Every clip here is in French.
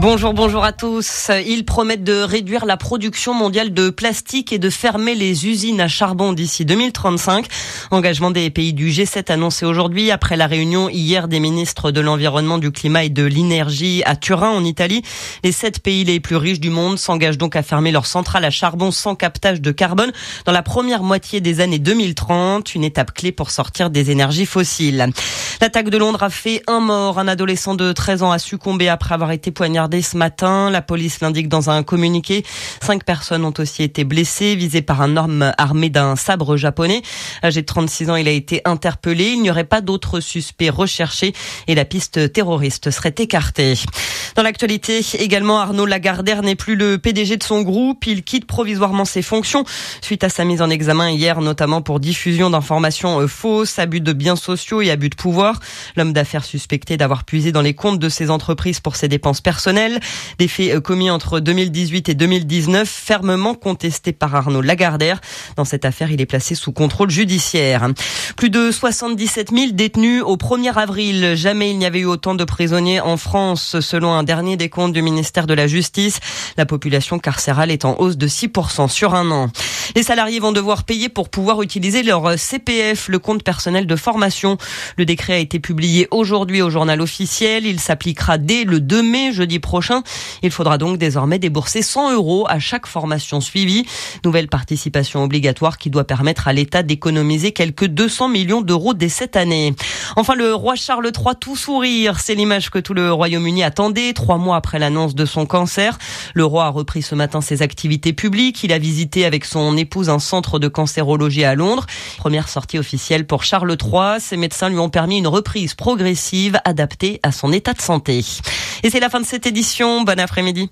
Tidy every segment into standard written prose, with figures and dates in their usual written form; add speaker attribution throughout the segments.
Speaker 1: Bonjour à tous. Ils promettent de réduire la production mondiale de plastique et de fermer les usines à charbon d'ici 2035. Engagement des pays du G7 annoncé aujourd'hui après la réunion hier des ministres de l'Environnement, du Climat et de l'Énergie à Turin en Italie. Les 7 pays les plus riches du monde s'engagent donc à fermer leurs centrales à charbon sans captage de carbone dans la première moitié des années 2030, une étape clé pour sortir des énergies fossiles. L'attaque de Londres a fait un mort. Un adolescent de 13 ans a succombé après avoir été poignardé ce matin. La police l'indique dans un communiqué. 5 personnes ont aussi été blessées, visées par un homme armé d'un sabre japonais. Âgé de 36 ans, il a été interpellé. Il n'y aurait pas d'autres suspects recherchés et la piste terroriste serait écartée. Dans l'actualité, également, Arnaud Lagardère n'est plus le PDG de son groupe. Il quitte provisoirement ses fonctions suite à sa mise en examen hier, notamment pour diffusion d'informations fausses, abus de biens sociaux et abus de pouvoir. L'homme d'affaires suspecté d'avoir puisé dans les comptes de ses entreprises pour ses dépenses personnelles. Des faits commis entre 2018 et 2019, fermement contestés par Arnaud Lagardère. Dans cette affaire, il est placé sous contrôle judiciaire. Plus de 77 000 détenus au 1er avril. Jamais il n'y avait eu autant de prisonniers en France, selon un dernier décompte du ministère de la Justice. La population carcérale est en hausse de 6% sur un an. Les salariés vont devoir payer pour pouvoir utiliser leur CPF, le compte personnel de formation. Le décret a été publié aujourd'hui au journal officiel. Il s'appliquera dès le 2 mai, jeudi prochain. Il faudra donc désormais débourser 100 € à chaque formation suivie. Nouvelle participation obligatoire qui doit permettre à l'État d'économiser quelques 200 millions d'euros dès cette année. Enfin, le roi Charles III tout sourire. C'est l'image que tout le Royaume-Uni attendait, 3 mois après l'annonce de son cancer. Le roi a repris ce matin ses activités publiques. Il a visité avec son épouse un centre de cancérologie à Londres. Première sortie officielle pour Charles III. Ses médecins lui ont permis une reprise progressive adaptée à son état de santé. Et c'est la fin de cette édition. Bon après-midi.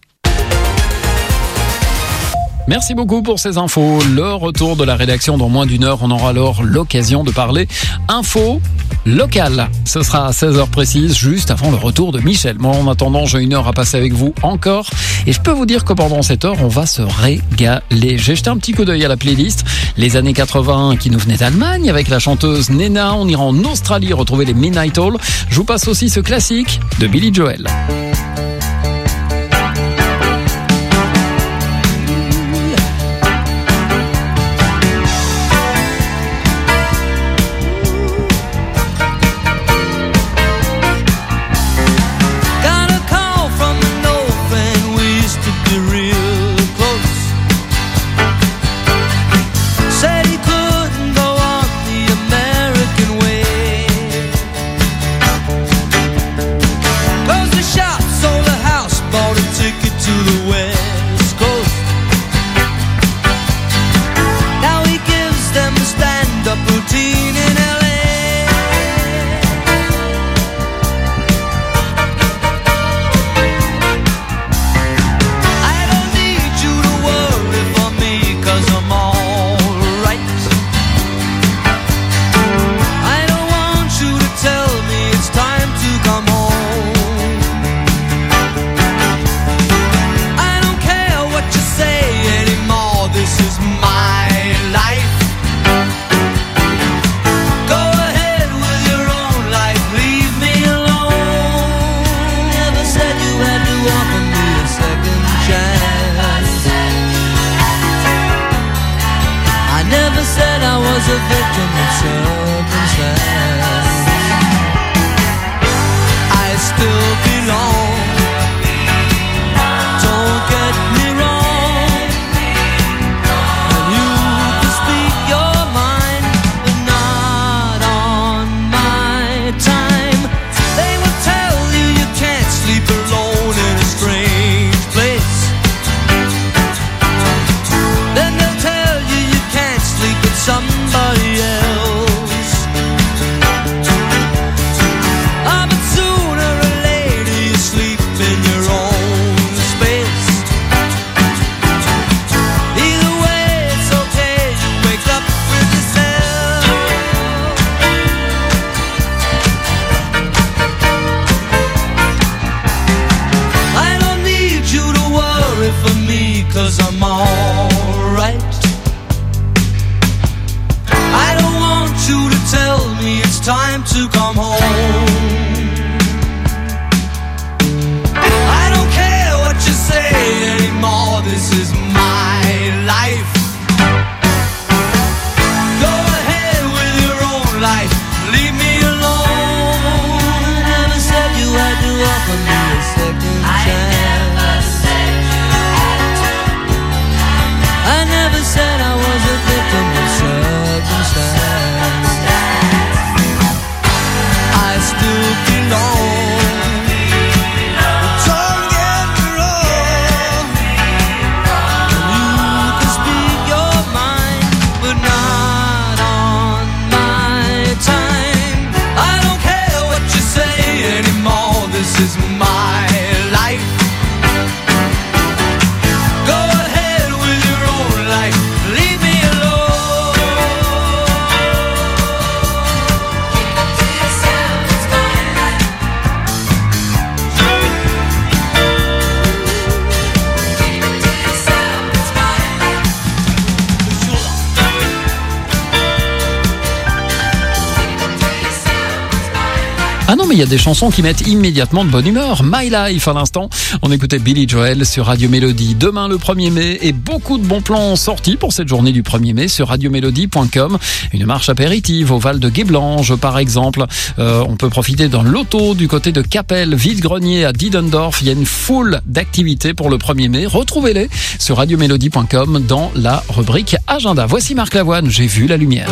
Speaker 2: Merci beaucoup pour ces infos. Le retour de la rédaction dans moins d'une heure. On aura alors l'occasion de parler info locale. Ce sera à 16h précise, juste avant le retour de Michel. Moi, en attendant, j'ai 1 heure à passer avec vous encore. Et je peux vous dire que pendant cette heure, on va se régaler. J'ai jeté un petit coup d'œil à la playlist. Les années 80 qui nous venaient d'Allemagne avec la chanteuse Nena. On ira en Australie retrouver les Midnight Oil. Je vous passe aussi ce classique de Billy Joel.
Speaker 3: time to come home. I don't care
Speaker 2: Ah non, mais il y a des chansons qui mettent immédiatement de bonne humeur. My Life à l'instant. On écoutait Billy Joel sur Radio Mélodie. Demain le 1er mai et beaucoup de bons plans sortis pour cette journée du 1er mai sur radiomélodie.com. Une marche apéritive au Val de Guéblange par exemple. On peut profiter d'un loto du côté de Capelle, vide-grenier à Diedendorf. Il y a une foule d'activités pour le 1er mai. Retrouvez-les sur radiomélodie.com dans la rubrique Agenda. Voici Marc Lavoine, j'ai vu la lumière.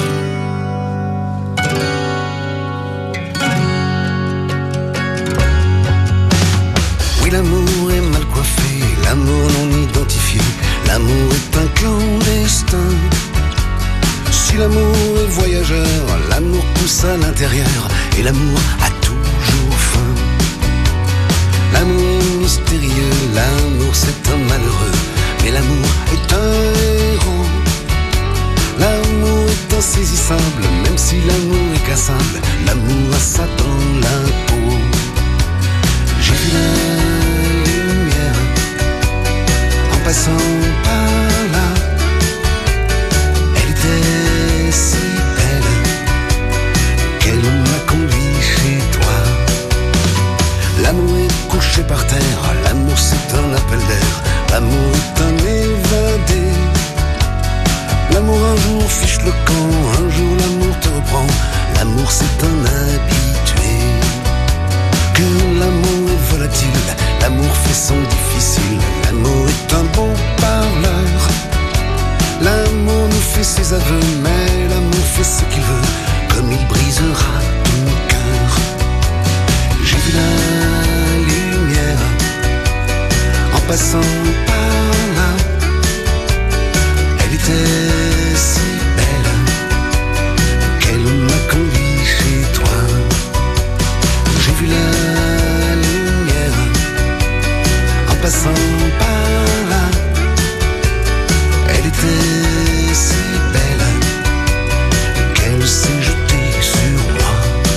Speaker 3: Oui, l'amour est mal coiffé, l'amour non identifié, l'amour est un clandestin. Si l'amour est voyageur, l'amour pousse à l'intérieur et l'amour a toujours faim. L'amour est mystérieux, l'amour c'est un malheureux, mais l'amour est un héros. L'amour est insaisissable, même si l'amour est cassable, l'amour a ça dans la peau. J'ai vu la lumière en passant par là, elle était si belle qu'elle m'a conduit chez toi. L'amour est couché par terre, l'amour c'est un appel d'air, l'amour est un évadé. L'amour un jour fiche le camp, un jour l'amour te reprend, l'amour c'est un habitué. Que l'amour est volatile, l'amour fait son difficile, l'amour est un bon parleur. L'amour nous fait ses aveux, mais l'amour fait ce qu'il veut, comme il brisera ton cœur. J'ai vu la lumière en passant par là, elle était si belle qu'elle m'a conduit chez toi. J'ai vu la lumière en passant par là, elle était si belle qu'elle s'est jetée sur moi.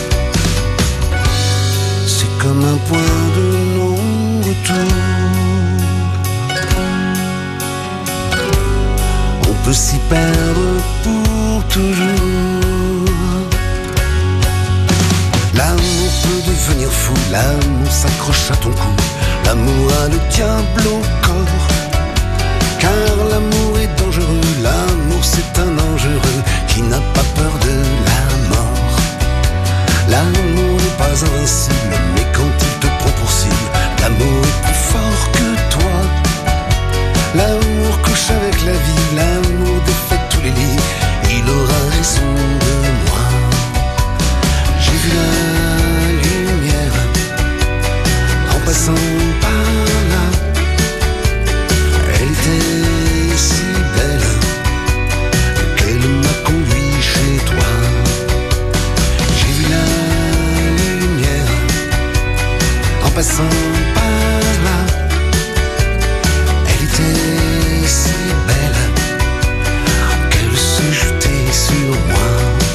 Speaker 3: C'est comme un point de non-retour, on peut s'y perdre pour toujours. L'amour peut devenir fou, l'amour s'accroche à ton cou, l'amour a le diable au corps. Car l'amour est dangereux, l'amour c'est un dangereux qui n'a pas peur de la mort. L'amour n'est pas invincible, mais quand il te prend pour cible, l'amour est plus fort que toi. L'amour couche avec la vie, l'amour défait tous les lits, il aura raison de moi. J'ai vu la lumière en passant par là, elle était si belle qu'elle m'a conduit chez toi. J'ai vu la lumière en passant par là, elle était si belle qu'elle s'est jetée sur moi.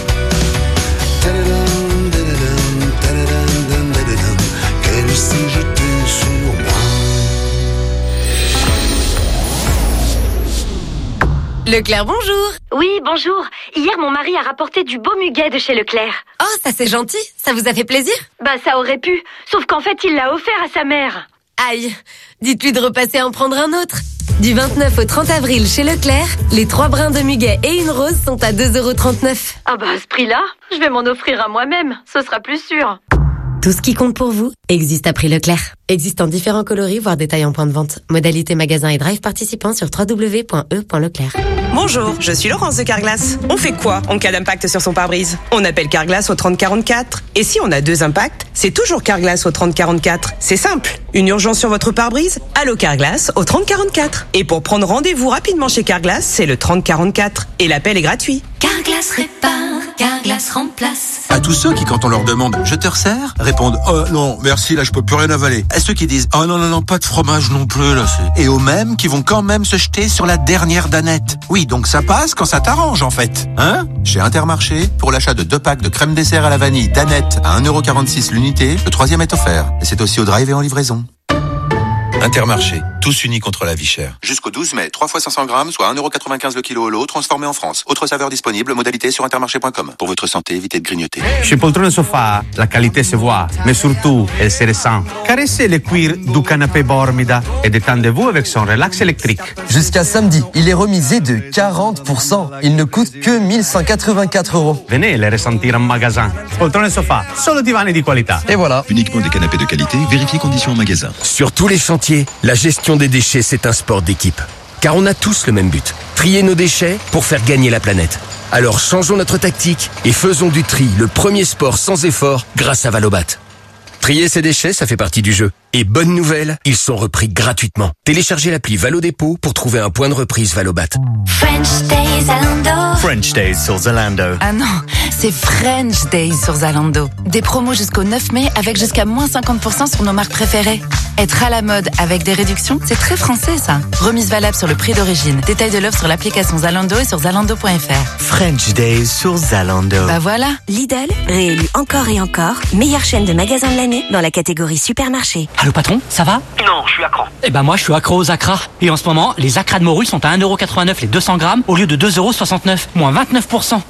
Speaker 3: Tadadam, tadadam, tadadam, tadadam, qu'elle s'est jetée sur moi.
Speaker 4: Leclerc, bonjour.
Speaker 5: Oui, bonjour. Hier, mon mari a rapporté du beau muguet de chez Leclerc.
Speaker 4: Oh, ça c'est gentil. Ça vous a fait plaisir?
Speaker 5: Bah, ça aurait pu. Sauf qu'en fait, il l'a offert à sa mère.
Speaker 4: Aïe. Dites-lui de repasser en prendre un autre. Du 29 au 30 avril chez Leclerc, les 3 brins de muguet et une rose sont à 2,39 €.
Speaker 5: Ah bah, à ce prix-là, je vais m'en offrir à moi-même. Ce sera plus sûr.
Speaker 4: Tout ce qui compte pour vous existe à prix Leclerc. Existe en différents coloris, voire détails en point de vente. Modalité magasin et drive participant sur www.e.leclerc.
Speaker 6: Bonjour, je suis Laurence de Carglass. On fait quoi en cas d'impact sur son pare-brise? On appelle Carglass au 3044. Et si on a 2 impacts, c'est toujours Carglass au 3044. C'est simple. Une urgence sur votre pare-brise? Allô Carglass au 3044. Et pour prendre rendez-vous rapidement chez Carglass, c'est le 3044. Et l'appel est gratuit.
Speaker 7: Carglass répare, Carglass remplace.
Speaker 8: À tous ceux qui, quand on leur demande « Je te resserre ?» répondent « Oh non, merci, là je peux plus rien avaler ». À ceux qui disent « Oh non, pas de fromage non plus, là c'est... » Et aux mêmes qui vont quand même se jeter sur la dernière danette. Oui, donc ça passe quand ça t'arrange en fait. Hein? Chez Intermarché, pour l'achat de 2 packs de crème dessert à la vanille danette à 1,46 € l'unité, le 3e est offert. Et c'est aussi au drive et en livraison. Intermarché. tous unis contre la vie chère. Jusqu'au 12 mai, 3 fois 500 grammes, soit 1,95€ le kilo au lot, transformé en France. Autre saveur disponible, modalité sur intermarché.com. Pour votre santé, évitez de grignoter.
Speaker 9: Chez Poltrone Sofa, la qualité se voit, mais surtout, elle se ressent. Caressez le cuir du canapé Bormida et détendez-vous avec son relax électrique.
Speaker 10: Jusqu'à samedi, il est remisé de 40%. Il ne coûte que 1184€.
Speaker 9: Venez les ressentir en magasin. Poltrone Sofa, solo divani di qualità.
Speaker 10: Et voilà.
Speaker 11: Uniquement des canapés de qualité, vérifiez conditions en magasin.
Speaker 12: Sur tous les chantiers, la gestion des déchets, c'est un sport d'équipe. Car on a tous le même but, trier nos déchets pour faire gagner la planète. Alors changeons notre tactique et faisons du tri le premier sport sans effort grâce à Valobat. Trier ses déchets, ça fait partie du jeu. Et bonne nouvelle, ils sont repris gratuitement. Téléchargez l'appli Valo Dépôt pour trouver un point de reprise Valobat.
Speaker 7: French Days Zalando.
Speaker 13: French Days sur Zalando.
Speaker 14: Ah non, c'est French Days sur Zalando. Des promos jusqu'au 9 mai avec jusqu'à moins 50% sur nos marques préférées. Être à la mode avec des réductions, c'est très français ça. Remise valable sur le prix d'origine. Détail de l'offre sur l'application Zalando et sur zalando.fr.
Speaker 13: French Days sur Zalando.
Speaker 14: Bah voilà.
Speaker 15: Lidl, réélu encore et encore, meilleure chaîne de magasins de l'année dans la catégorie supermarché.
Speaker 16: Allô patron, ça va?
Speaker 17: Non, je suis accro.
Speaker 16: Eh ben moi je suis accro aux acras. Et en ce moment, les acras de morue sont à 1,89€ les 200 grammes au lieu de 2,69€, moins 29%.
Speaker 17: 1,89€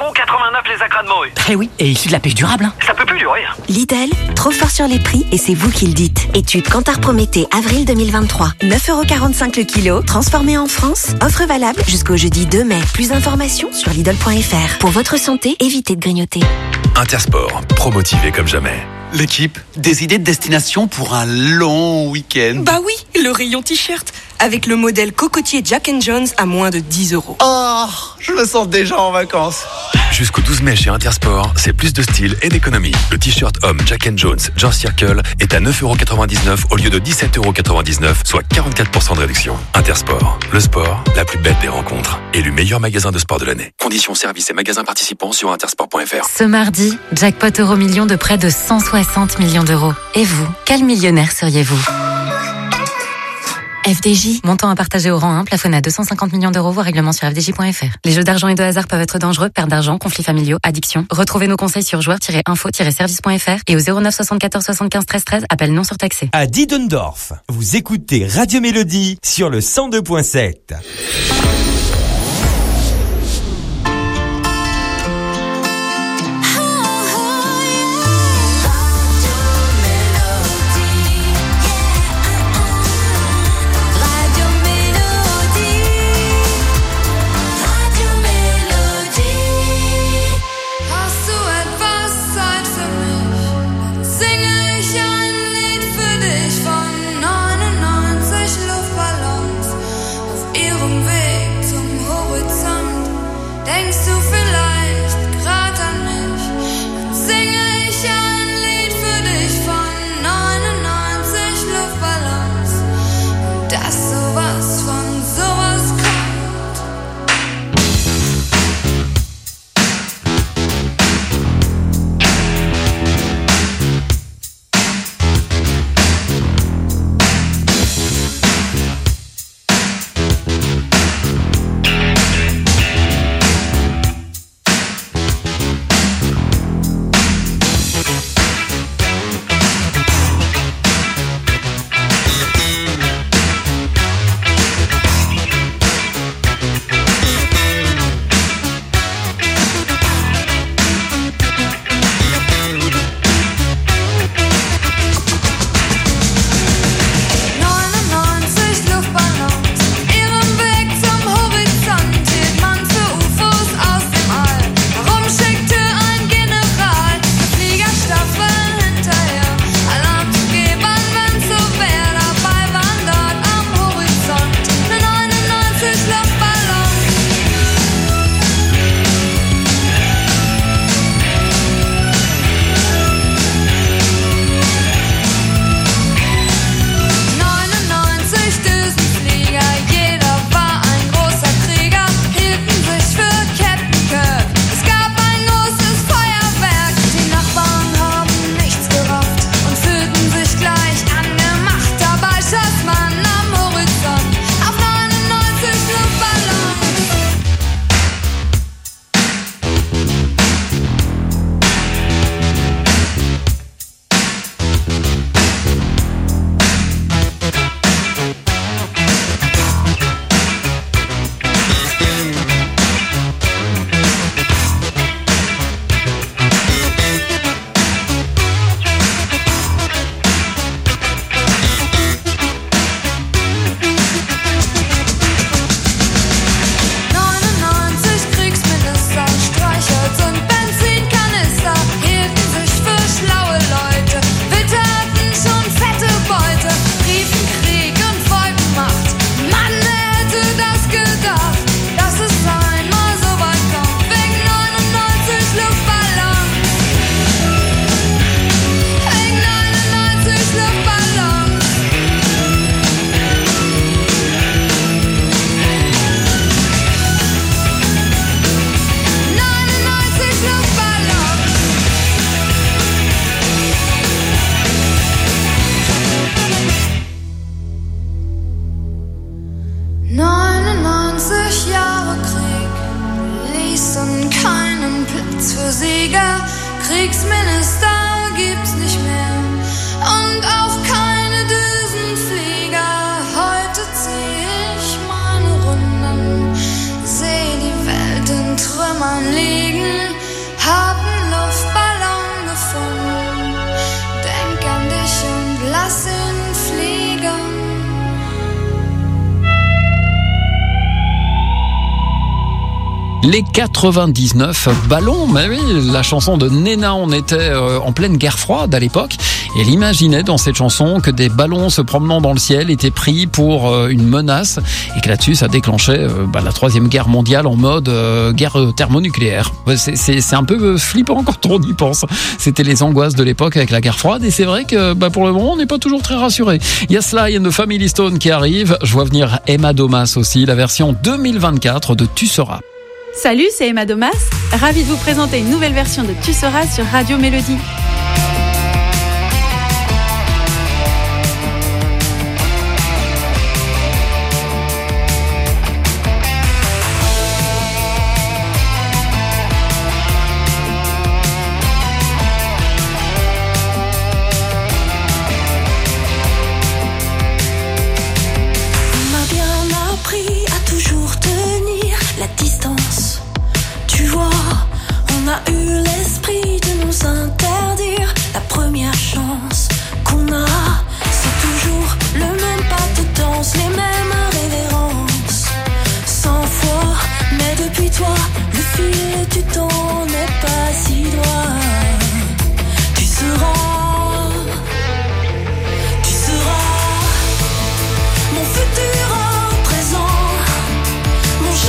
Speaker 17: les acras de morue.
Speaker 16: Eh oui, et issu de la pêche durable.
Speaker 17: Ça peut plus durer.
Speaker 15: Lidl, trop fort sur les prix et c'est vous qui le dites. Étude Kantar Prométhée, avril 2023. 9,45€ le kilo, transformé en France. Offre valable jusqu'au jeudi 2 mai. Plus d'informations sur Lidl.fr. Pour votre santé, évitez de grignoter.
Speaker 11: Intersport, promotivé comme jamais.
Speaker 18: L'équipe, des idées de destination pour un long week-end.
Speaker 19: Bah oui, le rayon t-shirt, avec le modèle cocotier Jack & Jones à moins de 10€.
Speaker 18: Oh, je me sens déjà en vacances.
Speaker 11: Jusqu'au 12 mai chez Intersport, c'est plus de style et d'économie. Le t-shirt homme Jack & Jones George Circle est à 9,99€ au lieu de 17,99€, soit 44% de réduction. Intersport, le sport, la plus belle des rencontres. Élu meilleur magasin de sport de l'année. Conditions, services et magasins participants sur intersport.fr.
Speaker 20: Ce mardi, jackpot Euro-Million de près de 160 millions d'euros. Et vous, quel millionnaire seriez-vous ? FDJ, montant à partager au rang 1, plafonné à 250 millions d'euros, voire règlement sur fdj.fr. Les jeux d'argent et de hasard peuvent être dangereux, perte d'argent, conflits familiaux, addiction. Retrouvez nos conseils sur joueurs-info-service.fr et au 09 74 75 13 13, appel non surtaxé.
Speaker 21: À Diedendorf, vous écoutez Radio Mélodie sur le 102.7.
Speaker 1: Sieger, Kriegsminister gibt's nicht mehr und auch keine Düsenflieger. Heute zieh ich meine Runden, seh die Welt in Trümmern liegen, hab 'n Luftballon gefunden, denk an dich und lass ihn fliegen.
Speaker 2: Les 99 ballons, mais oui, la chanson de Nena, on était en pleine guerre froide à l'époque, et elle imaginait dans cette chanson que des ballons se promenant dans le ciel étaient pris pour une menace, et que là-dessus ça déclenchait la Troisième Guerre mondiale en mode guerre thermonucléaire. C'est un peu flippant quand on y pense. C'était les angoisses de l'époque avec la guerre froide, et c'est vrai que pour le moment on n'est pas toujours très rassuré. Il y a Sly and the Family Stone qui arrive, je vois venir Emma Domas aussi, la version 2024 de Tu seras.
Speaker 22: Salut, c'est Emma Domas, ravie de vous présenter une nouvelle version de Tu seras sur Radio Mélodie.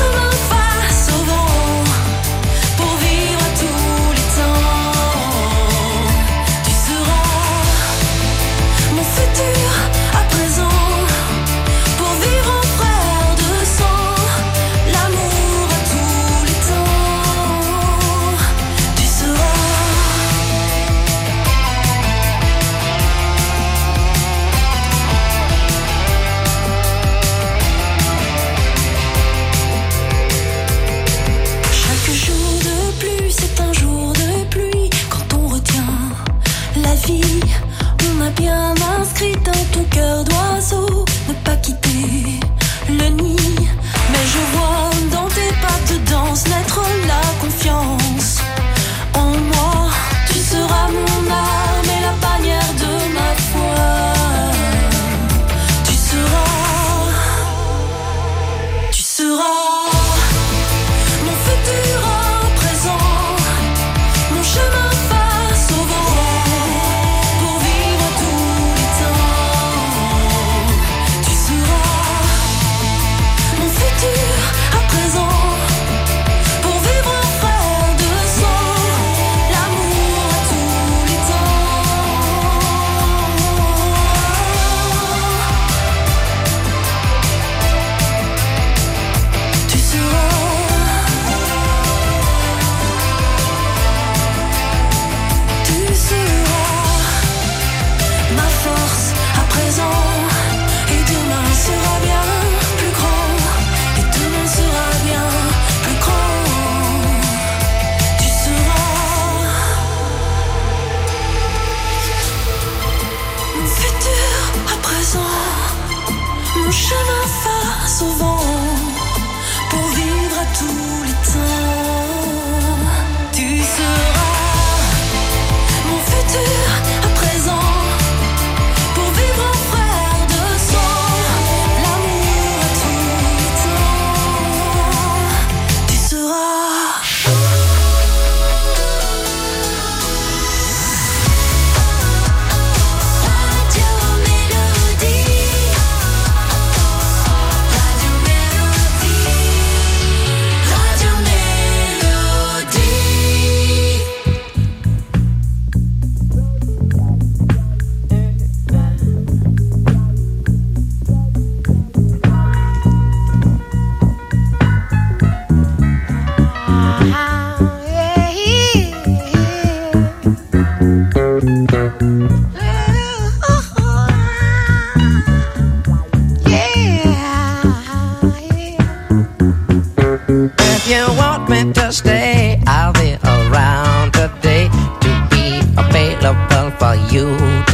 Speaker 1: Chemin face au vent pour vivre à tous les temps.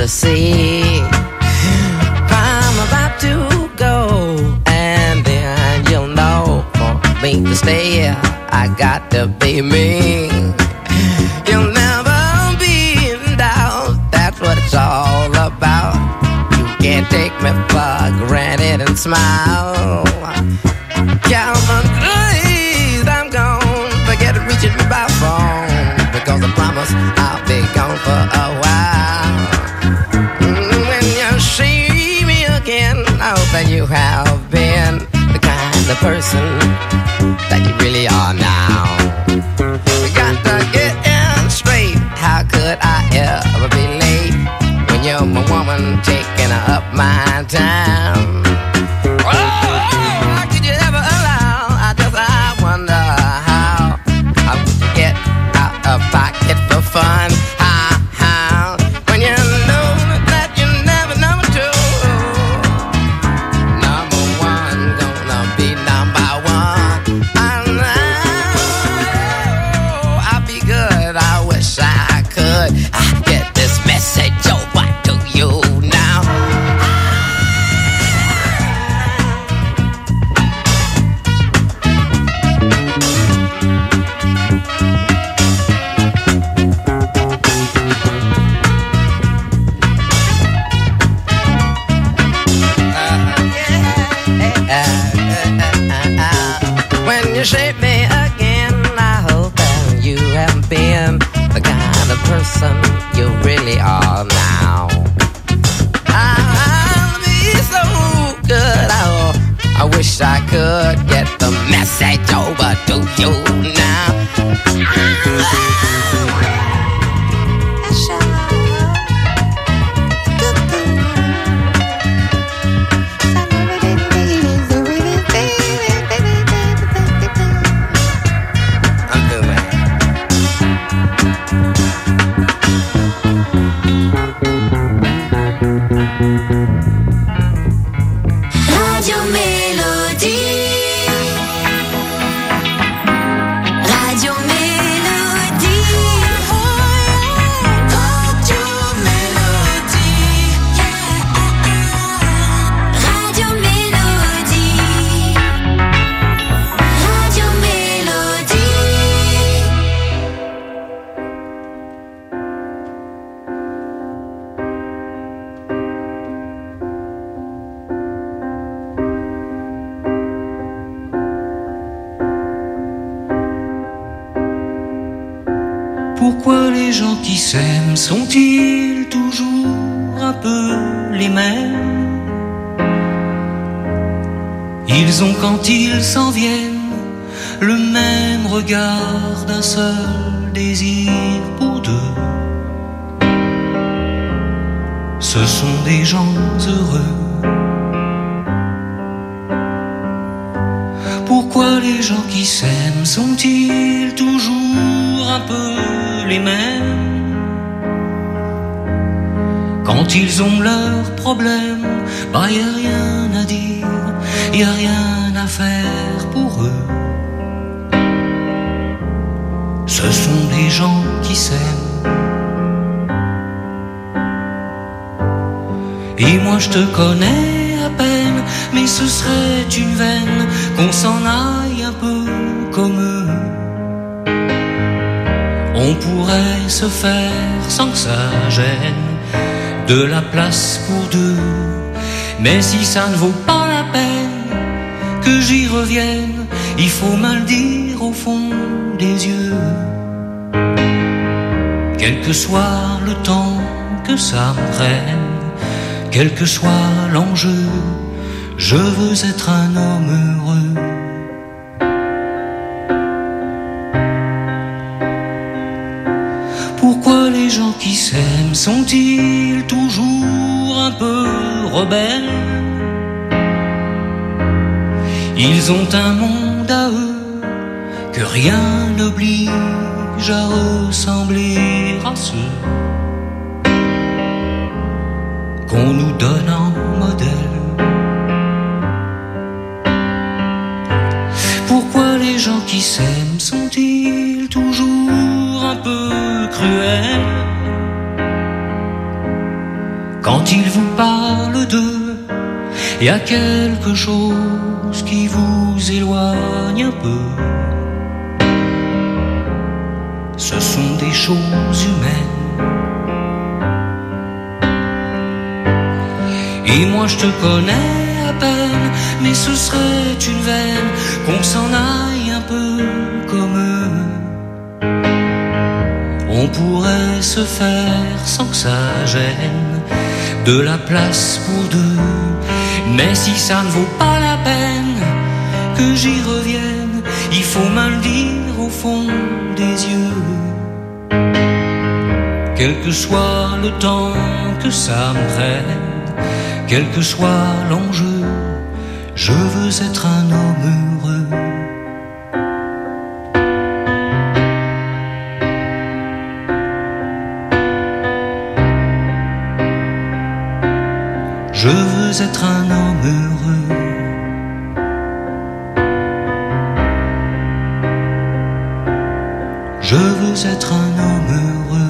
Speaker 3: to see. I'm about to go, and then you'll know for me to stay here, I got to be me. You'll never be in doubt, that's what it's all about. You can't take me for granted and smile. Calvin, please, I'm gone. Forget reaching me by phone, because I promise I'll be gone for a while. When you see me again, I hope that you have been the kind of person that you really are now. We got to get in straight. How could I ever be late when you're my woman taking up my time? Pocket for fun, how, when you know that you're never number two. Number one, gonna be number one. I know I'll be good, I wish I could. I get this message over to you now. When you shape me again, I hope that you have been the kind of person you really are now. I'll be so good, I wish I could get the message over to you now.
Speaker 7: Radio Mélodie. Radio Mélodie. Radio Mélodie. Radio Mélodie. Radio Mélodie.
Speaker 5: Pourquoi les gens qui s'aiment sont-ils toujours un peu les mêmes? Ils ont quand ils s'en viennent le même regard d'un seul désir pour deux. Ce sont des gens heureux. Pourquoi les gens qui s'aiment sont-ils toujours un peu les mêmes? Quand ils ont leurs problèmes, bah y a rien à dire, y a rien à faire pour eux. Ce sont des gens qui s'aiment. Et moi je te connais à peine, mais ce serait une veine qu'on s'en aille un peu comme eux. On pourrait se faire sans que ça gêne de la place pour deux. Mais si ça ne vaut pas la peine que j'y revienne, il faut me le dire au fond des yeux. Quel que soit le temps que ça me prenne, quel que soit l'enjeu, je veux être un homme heureux. Pourquoi les gens qui s'aiment sont-ils toujours un peu rebelles? Ils ont un monde à eux que rien n'oblige à ressembler à ceux qu'on nous donne en modèle. Pourquoi les gens qui s'aiment sont-ils toujours un peu cruels? Quand il vous parle d'eux, il y a quelque chose qui vous éloigne un peu. Ce sont des choses humaines. Et moi je te connais à peine, mais ce serait une veine qu'on s'en aille un peu comme eux. On pourrait se faire sans que ça gêne de la place pour deux. Mais si ça ne vaut pas la peine que j'y revienne, il faut me le dire au fond des yeux. Quel que soit le temps que ça me prenne, quel que soit l'enjeu, je veux être un homme heureux. Je veux être un homme heureux. Je veux être un homme heureux.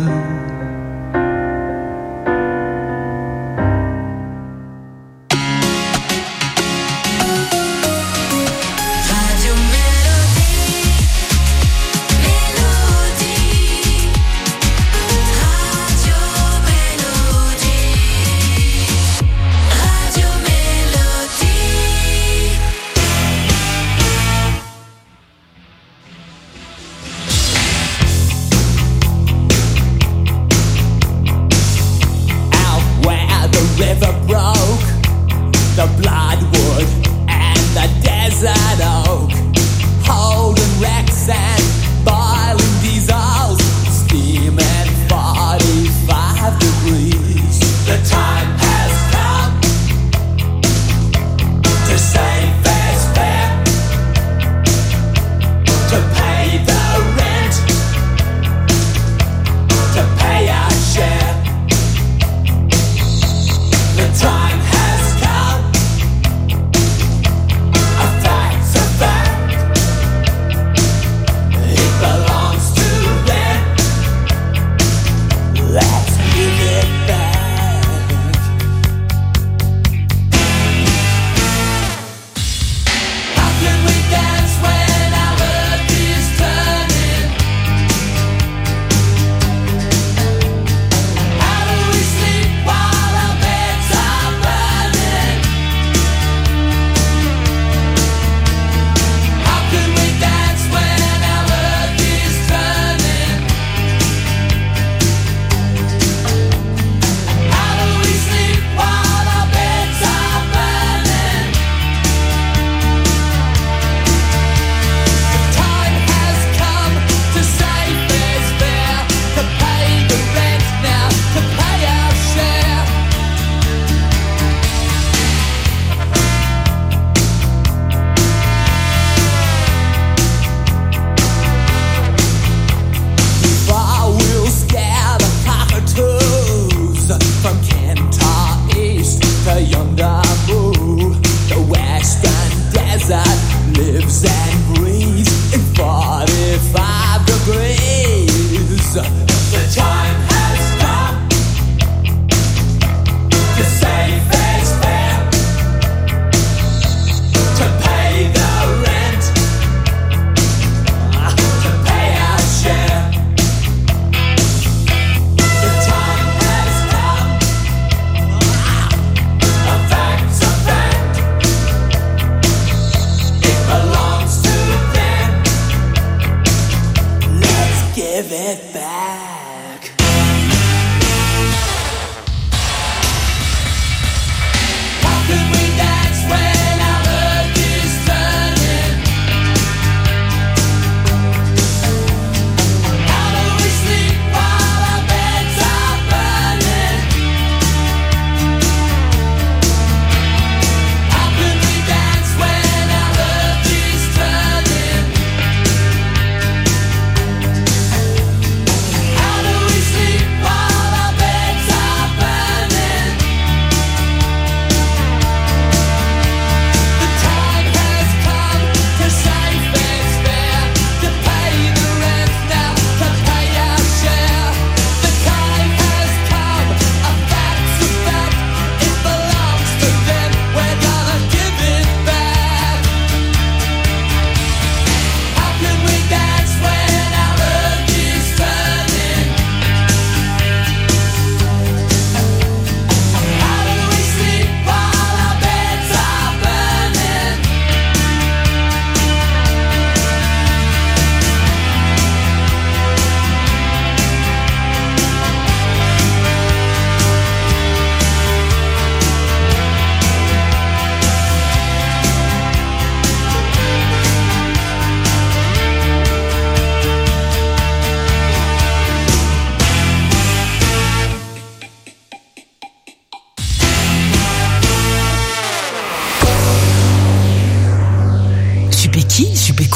Speaker 7: How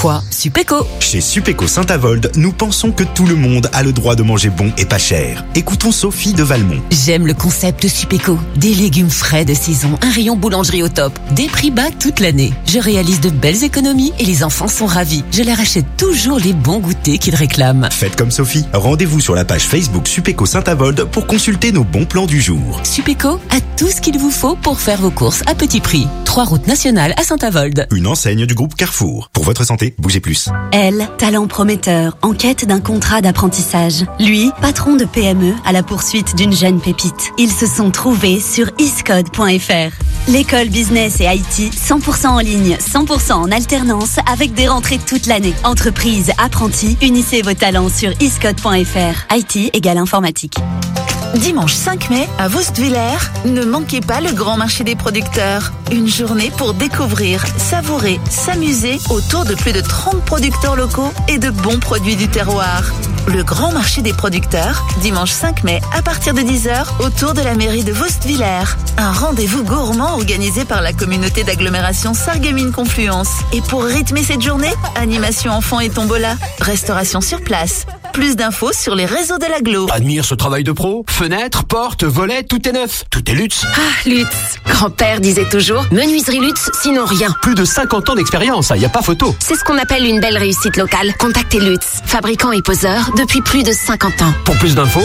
Speaker 4: Pourquoi Supéco.
Speaker 6: Chez Supéco Saint-Avold, nous pensons que tout le monde a le droit de manger bon et pas cher. Écoutons Sophie de Valmont.
Speaker 4: J'aime le concept de Supéco. Des légumes frais de saison, un rayon boulangerie au top, des prix bas toute l'année. Je réalise de belles économies et les enfants sont ravis. Je leur achète toujours les bons goûters qu'ils réclament.
Speaker 6: Faites comme Sophie. Rendez-vous sur la page Facebook Supéco Saint-Avold pour consulter nos bons plans du jour.
Speaker 4: Supéco a tout ce qu'il vous faut pour faire vos courses à petit prix. 3 routes nationales à Saint-Avold.
Speaker 6: Une enseigne du groupe Carrefour. Pour votre santé, bougez plus.
Speaker 15: Elle, talent prometteur, en quête d'un contrat d'apprentissage. Lui, patron de PME à la poursuite d'une jeune pépite. Ils se sont trouvés sur iscode.fr. L'école business et IT, 100% en ligne, 100% en alternance, avec des rentrées toute l'année. Entreprise, apprentis, unissez vos talents sur iscode.fr. IT égale informatique.
Speaker 14: Dimanche 5 mai, à Wostwiller, ne manquez pas le grand marché des producteurs. Une journée pour découvrir, savourer, s'amuser autour de plus de 30 producteurs locaux et de bons produits du terroir. Le grand marché des producteurs, dimanche 5 mai, à partir de 10h, autour de la mairie de Wostwiller. Un rendez-vous gourmand organisé par la communauté d'agglomération Sarreguemines Confluence. Et pour rythmer cette journée, animation enfants et tombola, restauration sur place. Plus d'infos sur les réseaux de l'agglo.
Speaker 23: Admire ce travail de pro. Fenêtres, portes, volets, tout est neuf. Tout est Lutz.
Speaker 24: Ah, Lutz. Grand-père disait toujours, menuiserie Lutz, sinon rien.
Speaker 23: Plus de 50 ans d'expérience, y a pas photo.
Speaker 24: C'est ce qu'on appelle une belle réussite locale. Contactez Lutz, fabricant et poseur depuis plus de 50 ans.
Speaker 23: Pour plus d'infos,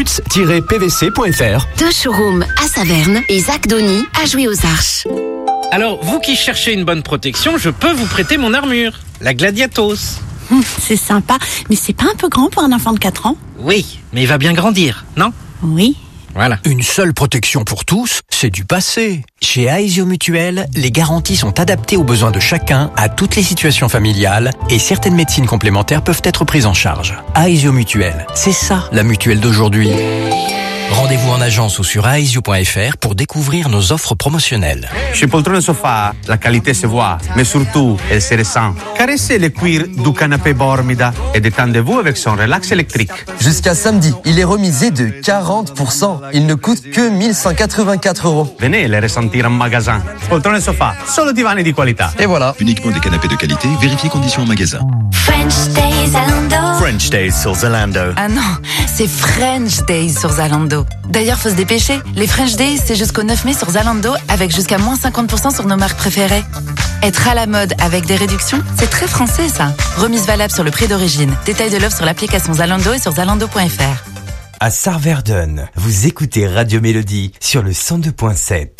Speaker 23: lutz-pvc.fr.
Speaker 24: 2 showrooms à Saverne et Zach Dony à Jouy-aux-Arches.
Speaker 25: Alors, vous qui cherchez une bonne protection, je peux vous prêter mon armure, la Gladiatos.
Speaker 26: C'est sympa, mais c'est pas un peu grand pour un enfant de 4 ans?
Speaker 25: Oui, mais il va bien grandir, non?
Speaker 26: Oui.
Speaker 25: Voilà.
Speaker 27: Une seule protection pour tous, c'est du passé. Chez Aesio Mutuel, les garanties sont adaptées aux besoins de chacun, à toutes les situations familiales, et certaines médecines complémentaires peuvent être prises en charge. Aesio Mutuel, c'est ça la mutuelle d'aujourd'hui. Rendez-vous en agence ou sur aesio.fr pour découvrir nos offres promotionnelles.
Speaker 9: Chez Poltrone Sofa, la qualité se voit, mais surtout, elle se ressent. Caressez le cuir du canapé Bormida et détendez-vous avec son relax électrique.
Speaker 10: Jusqu'à samedi, il est remisé de 40%. Il ne coûte que 1184 €.
Speaker 9: Venez les ressentir en magasin. Poltrone Sofa, solo divani di qualità.
Speaker 10: Et voilà.
Speaker 28: Uniquement des canapés de qualité, vérifiez conditions en magasin.
Speaker 7: French Days Zalando.
Speaker 13: French Days sur Zalando.
Speaker 14: Ah non, c'est French Days sur Zalando. D'ailleurs, faut se dépêcher. Les French Days, c'est jusqu'au 9 mai sur Zalando, avec jusqu'à moins 50% sur nos marques préférées. Être à la mode avec des réductions, c'est très français ça. Remise valable sur le prix d'origine. Détail de l'offre sur l'application Zalando et sur zalando.fr.
Speaker 21: À Sarreverden, vous écoutez Radio Mélodie sur le 102.7.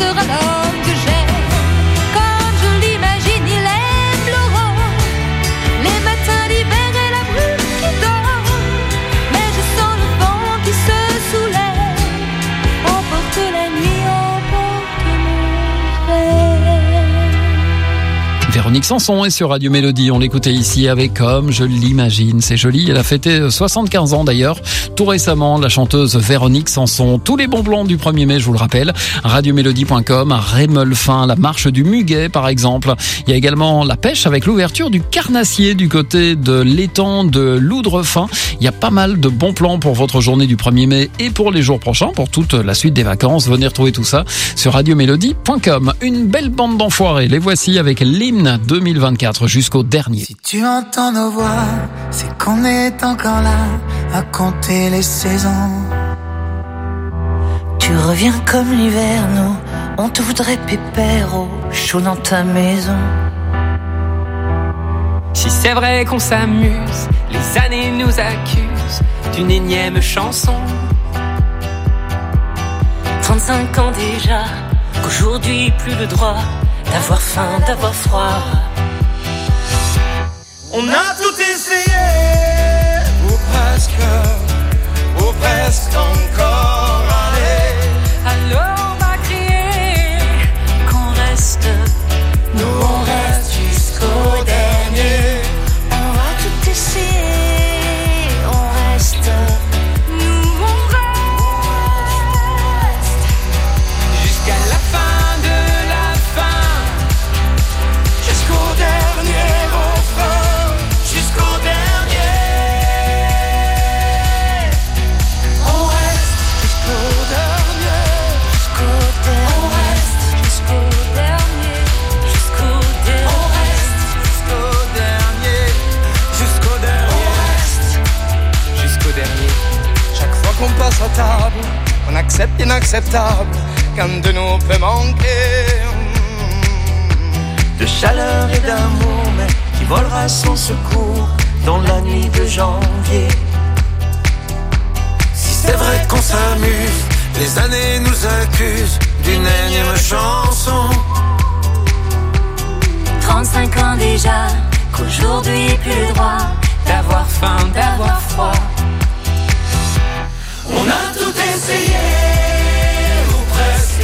Speaker 1: sera l'homme que j'aime. Comme je l'imagine, il aime l'aurore, les matins d'hiver et la brume qui dort. Mais je sens le vent qui se soulève, emporte la nuit, emporte mon rêve.
Speaker 2: Véronique Sanson est sur Radio Mélodie. On l'écoutait ici avec Comme je l'imagine. C'est joli. Elle a fêté 75 ans d'ailleurs. Tout récemment, la chanteuse Véronique Sanson. Tous les bons plans du 1er mai, je vous le rappelle. Radiomélodie.com, Rémolfin, la marche du Muguet par exemple. Il y a également la pêche avec l'ouverture du Carnassier du côté de l'étang de Loudrefin. Il y a pas mal de bons plans pour votre journée du 1er mai et pour les jours prochains, pour toute la suite des vacances. Venez retrouver tout ça sur radiomélodie.com. Une belle bande d'enfoirés. Les voici avec l'hymne 2024 jusqu'au dernier.
Speaker 8: Si tu entends nos voix, c'est qu'on est encore là à compter les saisons. Tu reviens comme l'hiver, nous, on te voudrait pépère au chaud dans ta maison.
Speaker 11: Si c'est vrai qu'on s'amuse, les années nous accusent d'une énième chanson.
Speaker 8: 35 ans déjà, qu'aujourd'hui plus le droit d'avoir faim, d'avoir froid.
Speaker 12: On a tout essayé, ou presque encore, allez.
Speaker 8: Alors on va crier qu'on reste, nous on reste jusqu'au dernier. On va tout essayer, on reste, nous on reste
Speaker 11: jusqu'à la fin de la fin,
Speaker 12: jusqu'au dernier refrain, jusqu'au dernier. On reste jusqu'au dernier, jusqu'au dernier. On reste jusqu'au dernier, jusqu'au dernier. On reste jusqu'au dernier, jusqu'au dernier. On reste
Speaker 11: jusqu'au dernier.
Speaker 12: Chaque fois qu'on passe à table, on accepte l'inacceptable, qu'un de nous peut manquer.
Speaker 8: De chaleur et d'amour, mais qui volera sans secours dans la nuit de janvier.
Speaker 12: Si c'est vrai qu'on s'amuse, les années nous accusent d'une énième chanson.
Speaker 8: 35 ans déjà, qu'aujourd'hui plus le droit d'avoir faim, d'avoir froid.
Speaker 12: On a tout essayé, ou presque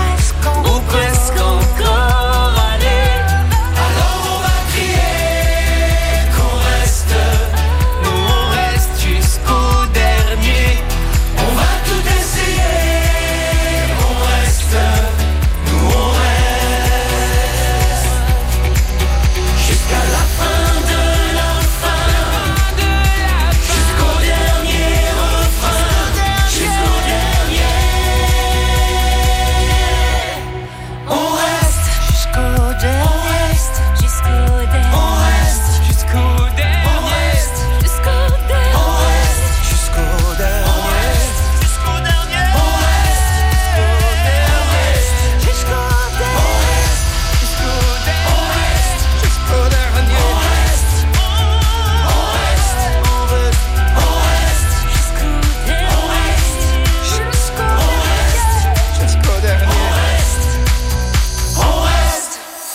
Speaker 12: encore, allez. Alors on va crier qu'on reste,
Speaker 11: nous on reste jusqu'au dernier.
Speaker 12: on va tout essayer, on reste, nous on reste, jusqu'à la fin de la fin, jusqu'au dernier refrain, jusqu'au dernier. On reste jusqu'au dernier, on reste jusqu'au dernier, on reste jusqu'au dernier, on reste jusqu'au dernier, on reste jusqu'au dernier, on reste jusqu'au dernier, on reste jusqu'au dernier, on reste jusqu'au dernier, on reste jusqu'au dernier, on reste jusqu'au dernier, on reste jusqu'au dernier, on reste.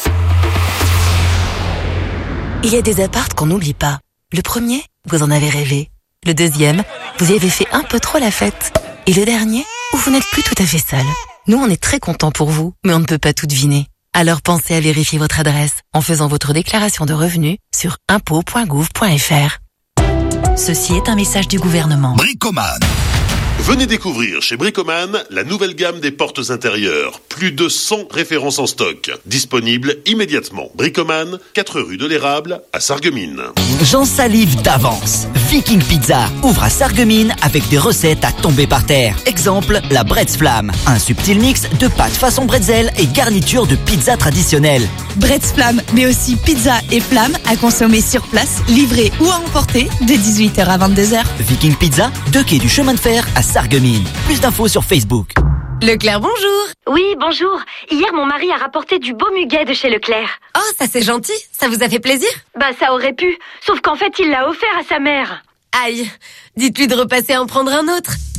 Speaker 15: Il y a des apparts qu'on n'oublie pas. Le premier, vous en avez rêvé. Le deuxième, vous y avez fait un peu trop la fête. Et le dernier, où vous n'êtes plus tout à fait seul. Nous, on est très contents pour vous, mais on ne peut pas tout deviner. Alors pensez à vérifier votre adresse en faisant votre déclaration de revenus sur impôts.gouv.fr. Ceci est un message du gouvernement.
Speaker 16: Bricoman. Venez découvrir chez Bricoman la nouvelle gamme des portes intérieures. Plus de 100 références en stock. Disponibles immédiatement. Bricoman, 4 rue de l'Érable à Sarreguemines.
Speaker 17: J'en salive d'avance. Viking Pizza ouvre à Sarreguemines avec des recettes à tomber par terre. Exemple, la Bretz Flamme. Un subtil mix de pâtes façon bretzel et garniture de pizza traditionnelle.
Speaker 18: Bretz Flamme, mais aussi pizza et flamme à consommer sur place, livré ou à emporter de 18h à 22h.
Speaker 17: Viking Pizza, 2 quai du chemin de fer à Sarreguemines. Plus d'infos sur Facebook.
Speaker 18: Leclerc, bonjour.
Speaker 19: Oui, bonjour. Hier, mon mari a rapporté du beau muguet de chez Leclerc.
Speaker 18: Oh, ça c'est gentil. Ça vous a fait plaisir?
Speaker 19: Bah, ça aurait pu. Sauf qu'en fait, il l'a offert à sa mère.
Speaker 18: Aïe. Dites-lui de repasser à en prendre un autre.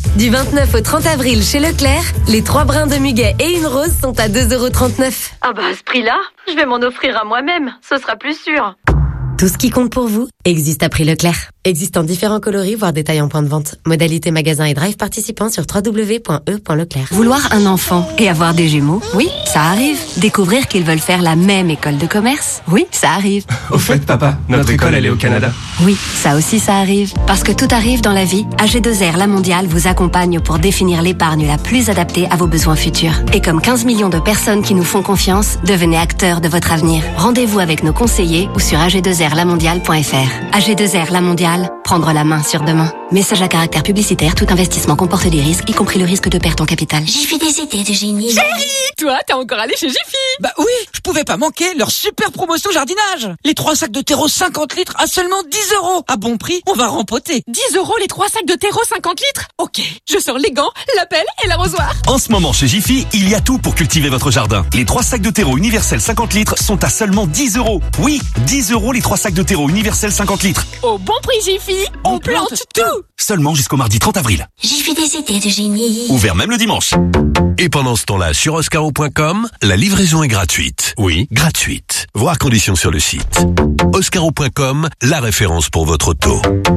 Speaker 3: Du 29 au 30 avril chez Leclerc, les 3 brins de muguet et une rose sont à 2,39 €.
Speaker 19: Ah bah à ce prix-là, je vais m'en offrir à moi-même, ce sera plus sûr.
Speaker 3: Tout ce qui compte pour vous existe à prix Leclerc. Existant différents coloris, voire détails en point de vente. Modalité magasin et drive participants sur www.e.leclerc.
Speaker 4: Vouloir un enfant et avoir des jumeaux, oui, ça arrive. Découvrir qu'ils veulent faire la même école de commerce, oui, ça arrive.
Speaker 5: Au fait, papa, notre école, elle est au Canada.
Speaker 4: Oui, ça aussi, ça arrive. Parce que tout arrive dans la vie, AG2R La Mondiale vous accompagne pour définir l'épargne la plus adaptée à vos besoins futurs. Et comme 15 millions de personnes qui nous font confiance, devenez acteurs de votre avenir. Rendez-vous avec nos conseillers ou sur ag2rlamondiale.fr. AG2R La Mondiale, prendre la main sur demain. Message à caractère publicitaire, tout investissement comporte des risques, y compris le risque de perte en capital.
Speaker 15: Jiffy des idées de génie.
Speaker 6: Chérie, toi, t'es encore allé chez Jiffy?
Speaker 20: Bah oui, je pouvais pas manquer leur super promotion jardinage. Les 3 sacs de terreau 50 litres à seulement 10 €. À bon prix, on va rempoter.
Speaker 6: 10 € les 3 sacs de terreau 50 litres? Ok, je sors les gants, la pelle et l'arrosoir.
Speaker 22: En ce moment chez Jiffy, il y a tout pour cultiver votre jardin. Les 3 sacs de terreau universel 50 litres sont à seulement 10 €. Oui, 10 € les 3 sacs de terreau universel 50 litres.
Speaker 6: Au bon prix Jiffy, on plante tout.
Speaker 22: Seulement jusqu'au mardi 30 avril.
Speaker 15: Jiffy des idées de génie.
Speaker 22: Ouvert même le dimanche.
Speaker 23: Et pendant ce temps-là, sur oscaro.com, la livraison est gratuite. Oui, gratuite. Voir conditions sur le site. Oscaro.com, la référence pour votre auto.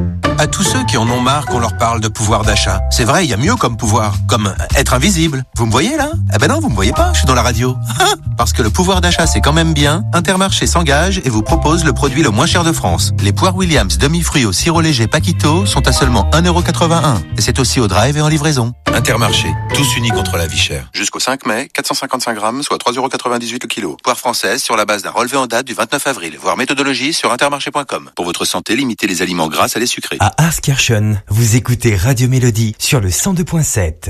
Speaker 24: À tous ceux qui en ont marre qu'on leur parle de pouvoir d'achat. C'est vrai, il y a mieux comme pouvoir, comme être invisible. Vous me voyez là? Eh ben non, vous me voyez pas, je suis dans la radio. Parce que le pouvoir d'achat c'est quand même bien, Intermarché s'engage et vous propose le produit le moins cher de France. Les poires Williams demi-fruits au sirop léger Paquito sont à seulement 1,81 €. Et c'est aussi au drive et en livraison. Intermarché, tous unis contre la vie chère. Jusqu'au 5 mai, 455 grammes, soit 3,98 € le kilo. Poire française sur la base d'un relevé en date du 29 avril. Voir méthodologie sur intermarché.com. Pour votre santé, limitez les aliments gras à les sucrés.
Speaker 21: À Arskirchen, vous écoutez Radio Mélodie sur le 102.7.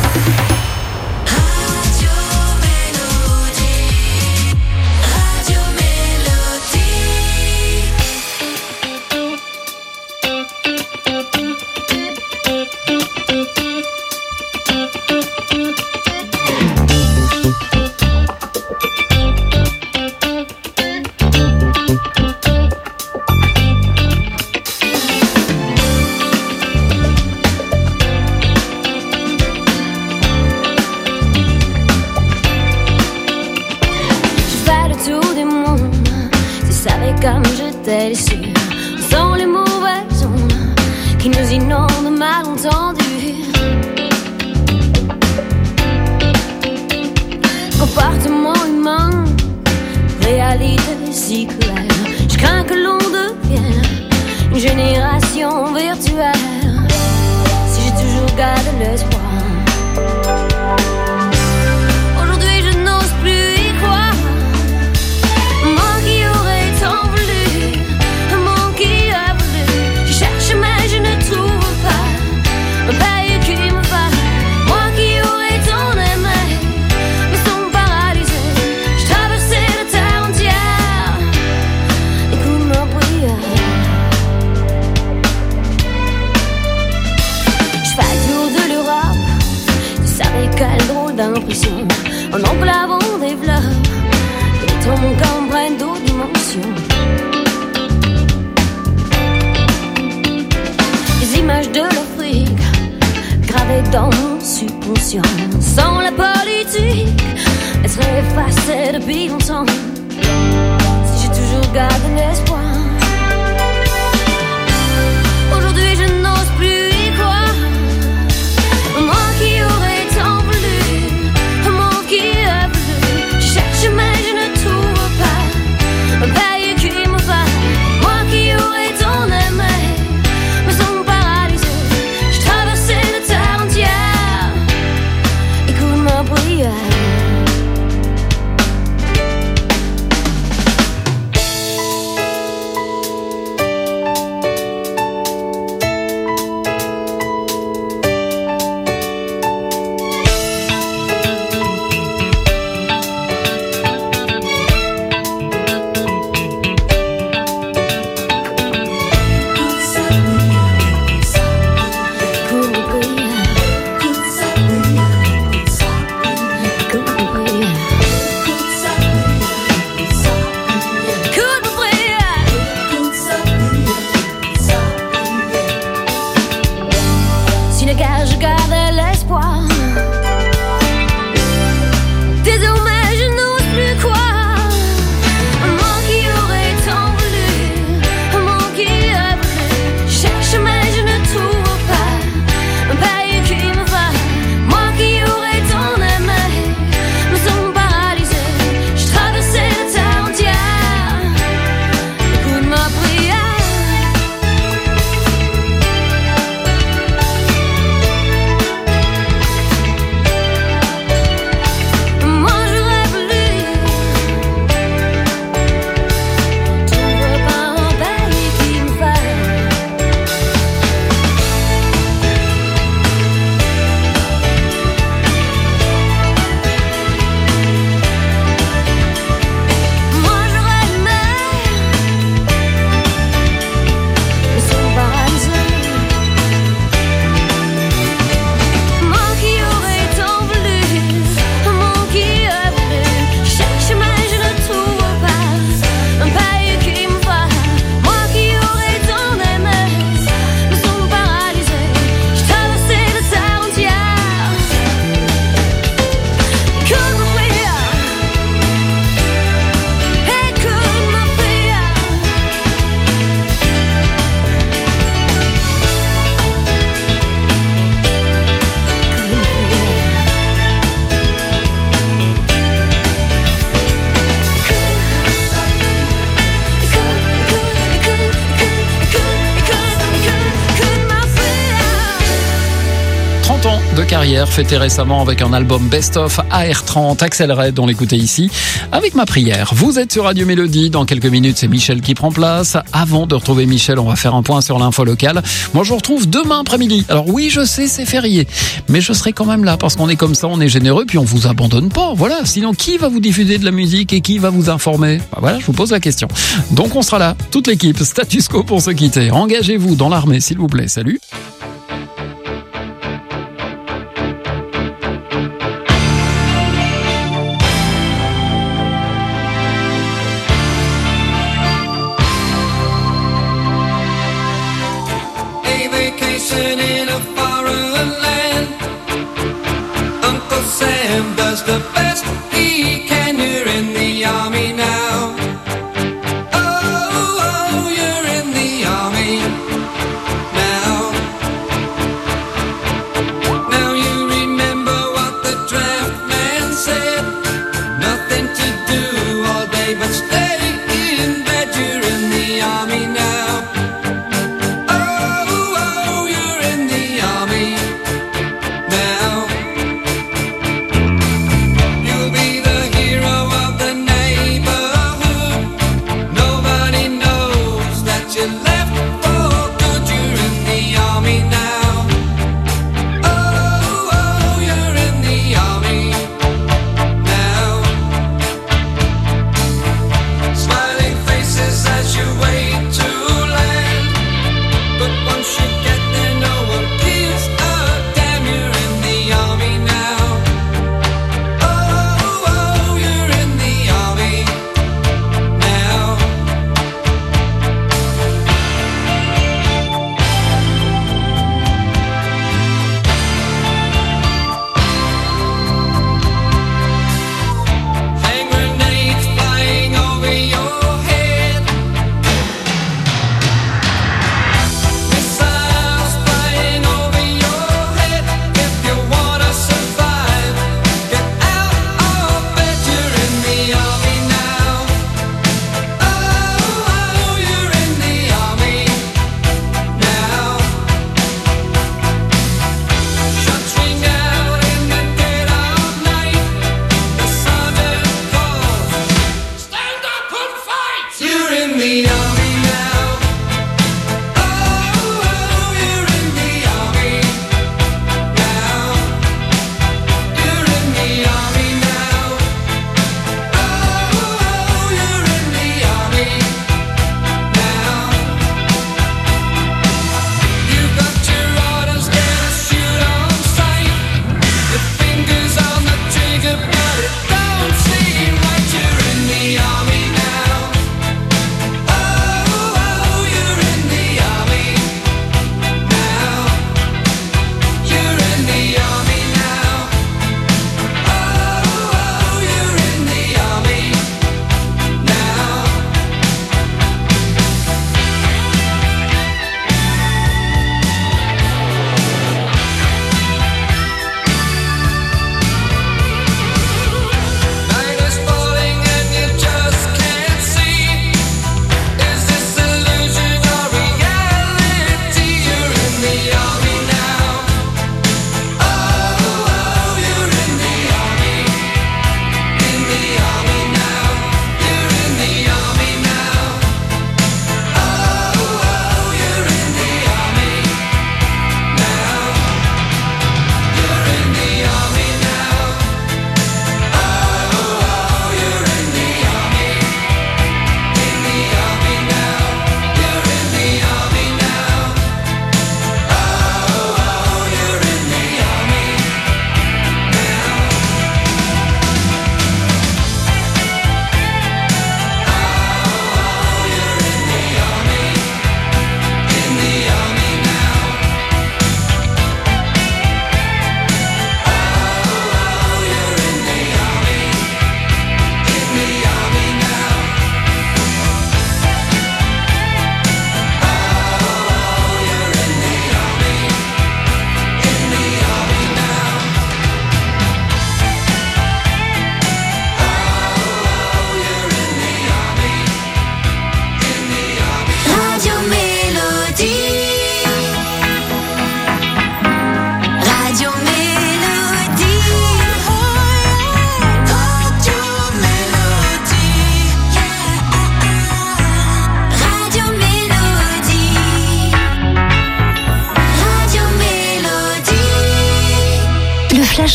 Speaker 1: Comme j'étais déçue, sans les mauvaises ondes qui nous inondent malentendus. Comportement humain, réalité si cruelle. Je crains que l'on devienne une génération virtuelle. Si j'ai toujours gardé l'espoir, aujourd'hui je n'ose plus y croire. Moi qui aurais tant voulu, moi qui a voulu, je cherche mais je ne trouve pas un pays qui me va. Moi qui aurais tant aimé, me sont paralysés. Je traversais la terre entière, écoute ma prière. Je fais le tour de l'Europe, tu savais quelle drôle d'impression. En enclavant des fleurs, et ton corps prenne d'autres dimensions. Les images de l'Afrique gravées dans mon subconscient. Sans la politique, elles seraient effacées depuis longtemps. Si j'ai toujours gardé l'espoir, aujourd'hui je n'ose plus y croire. Moi qui aurais tant voulu, moi qui a voulu, je cherche mais je ne trouve pas un pays qui me va. Moi qui aurais tant aimé, me sont paralysés. Je traversais la terre entière, écoute ma prière.
Speaker 2: carrière fêtée récemment avec un album best-of AR30, Axel Red, on l'écoutait ici, avec Ma Prière. Vous êtes sur Radio Mélodie, dans quelques minutes c'est Michel qui prend place. Avant de retrouver Michel, on va faire un point sur l'info locale. Moi je vous retrouve demain après-midi. Alors oui, je sais, c'est férié, mais je serai quand même là parce qu'on est comme ça, on est généreux, puis on vous abandonne pas. Voilà, sinon qui va vous diffuser de la musique et qui va vous informer? Voilà, je vous pose la question. Donc on sera là, toute l'équipe, status quo pour se quitter. Engagez-vous dans l'armée s'il vous plaît, salut.
Speaker 12: In a foreign land, Uncle Sam does the best he can. You're in the army now. Oh, you're in the army now. Now you remember what the draft man said. Nothing to do all day but stay in bed. You're in the army now. You'll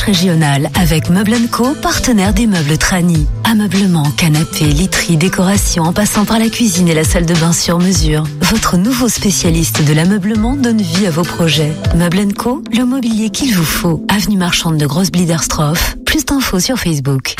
Speaker 7: approche régionale avec Meubles & Co, partenaire des meubles Trani. Ameublement, canapé, literie, décoration, en passant par la cuisine et la salle de bain sur mesure. Votre nouveau spécialiste de l'ameublement donne vie à vos projets. Meubles & Co, le mobilier qu'il vous faut. Avenue Marchande de Grosse-Bliederstroff. Plus d'infos sur Facebook.